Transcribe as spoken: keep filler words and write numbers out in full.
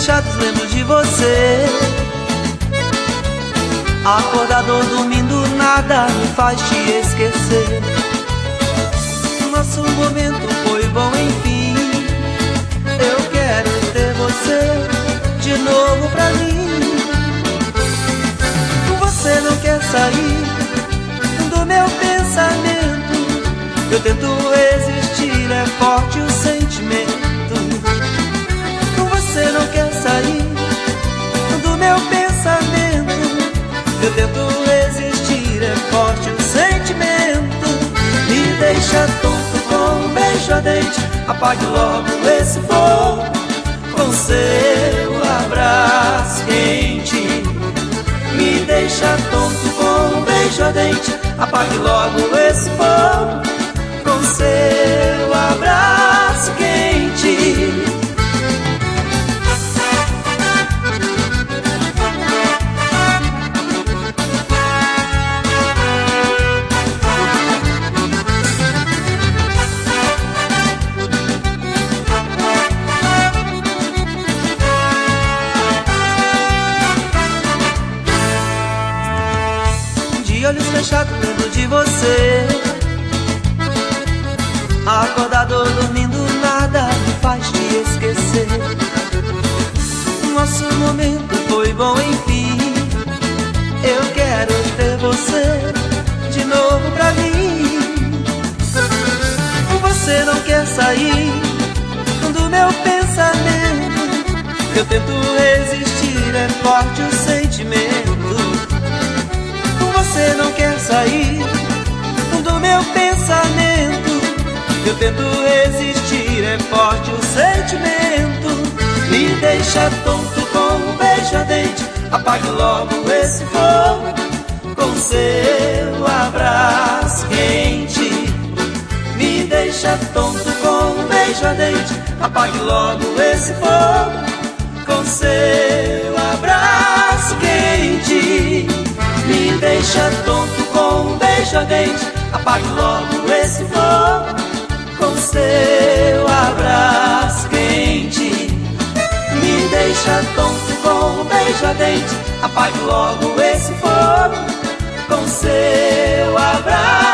fechados lembro de você. Acordado ou dormindo, nada me faz te esquecer. Nosso momento foi bom, enfim. Eu quero ter você de novo pra mim. Você não quer sair do meu pensamento. Eu tento resistir, é forte o sentimento. Você não quer sair do meu pensamento. Eu tento resistir, é forte o sentimento. Me deixa tonto com um beijo ardente. Apague logo esse fogo com seu abraço quente. Me deixa tonto com um beijo ardente. Apague logo esse fogo com seu abraço quente. De olhos fechados lembro de você. Acordado ou dormindo, nada me faz te esquecer. Nosso momento foi bom, enfim. Eu quero ter você de novo pra mim. Você não quer sair do meu pensamento. Eu tento resistir, é forte o sentimento. Você não quer sair do meu pensamento. Eu tento resistir, é forte o sentimento. Me deixa tonto com um beijo ardente. Apague logo esse fogo com seu abraço quente. Me deixa tonto com um beijo ardente. Apague logo esse fogo com seu abraço quente. Me deixa tonto com um beijo ardente. Apague logo esse fogo com seu abraço quente. Me deixa tonto com um beijo ardente. Apague logo esse fogo com seu abraço